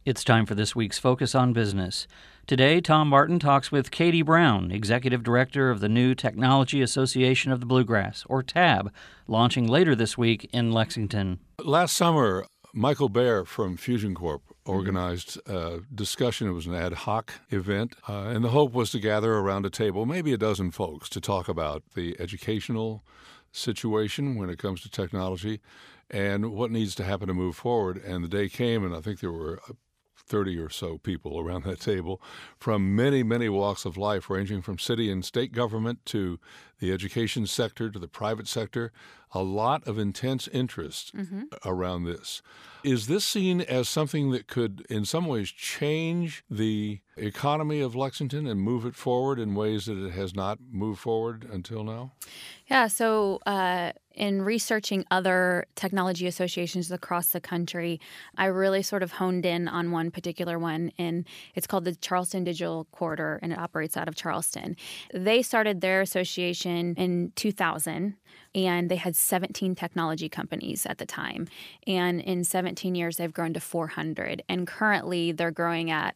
It's time for this week's Focus on Business. Today, Tom Martin talks with Katie Brown, Executive Director of the new Technology Association of the Bluegrass, or TAB, launching later this week in Lexington. Last summer, Michael Baer from Fusion Corp organized a discussion. It was an ad hoc event, and the hope was to gather around a table, maybe a dozen folks, to talk about the educational situation when it comes to technology and what needs to happen to move forward. And the day came, and I think there were 30 or so people around that table from many, many walks of life, ranging from city and state government to the education sector to the private sector. A lot of intense interest around this. Is this seen as something that could, in some ways, change the economy of Lexington and move it forward in ways that it has not moved forward until now? Yeah, so in researching other technology associations across the country, I really sort of honed in on one particular one, and it's called the Charleston Digital Corridor, and it operates out of Charleston. They started their association in 2000, and they had 17 technology companies at the time. And in 17 years, they've grown to 400. And currently, they're growing at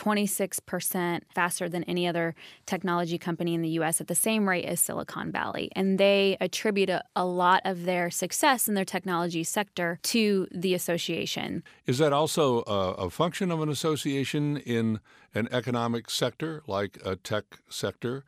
26% faster than any other technology company in the U.S. at the same rate as Silicon Valley. And they attribute a lot of their success in their technology sector to the association. Is that also a function of an association in an economic sector, like a tech sector,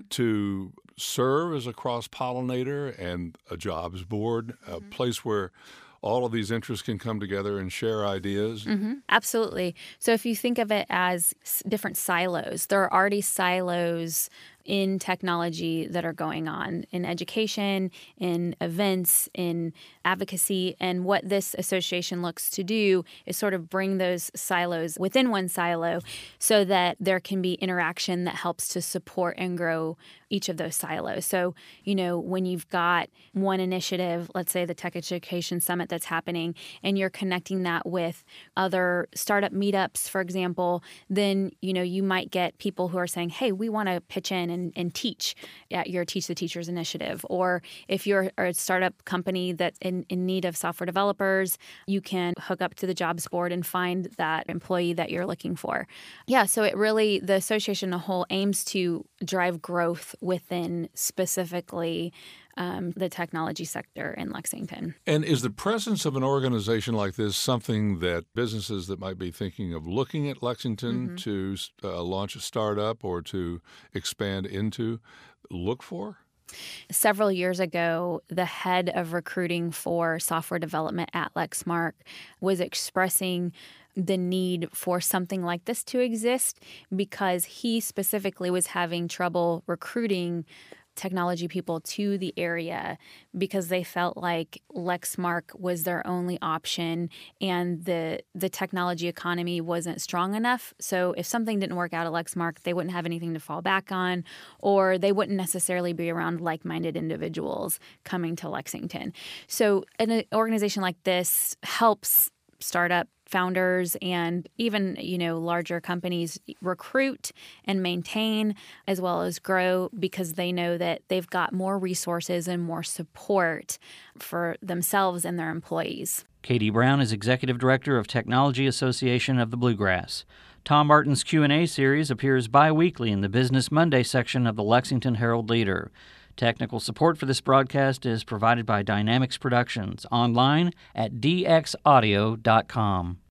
to serve as a cross-pollinator and a jobs board, a place where all of these interests can come together and share ideas? Absolutely. So if you think of it as different silos, there are already silos in technology that are going on in education, in events, in advocacy. And what this association looks to do is sort of bring those silos within one silo so that there can be interaction that helps to support and grow each of those silos. So, when you've got one initiative, let's say the Tech Education Summit that's happening, and you're connecting that with other startup meetups, for example, then, you might get people who are saying, hey, we want to pitch in and teach at your Teach the Teachers initiative. Or if you're a startup company that's in need of software developers, you can hook up to the jobs board and find that employee that you're looking for. Yeah, so the association as a whole aims to drive growth within specifically the technology sector in Lexington. And is the presence of an organization like this something that businesses that might be thinking of looking at Lexington to launch a startup or to expand into look for? Several years ago, the head of recruiting for software development at Lexmark was expressing the need for something like this to exist because he specifically was having trouble recruiting technology people to the area because they felt like Lexmark was their only option and the technology economy wasn't strong enough. So if something didn't work out at Lexmark, they wouldn't have anything to fall back on, or they wouldn't necessarily be around like-minded individuals coming to Lexington. So an organization like this helps startup founders and even, larger companies recruit and maintain as well as grow because they know that they've got more resources and more support for themselves and their employees. Katie Brown is Executive Director of Technology Association of the Bluegrass. Tom Martin's Q&A series appears bi-weekly in the Business Monday section of the Lexington Herald-Leader. Technical support for this broadcast is provided by Dynamics Productions, online at dxaudio.com.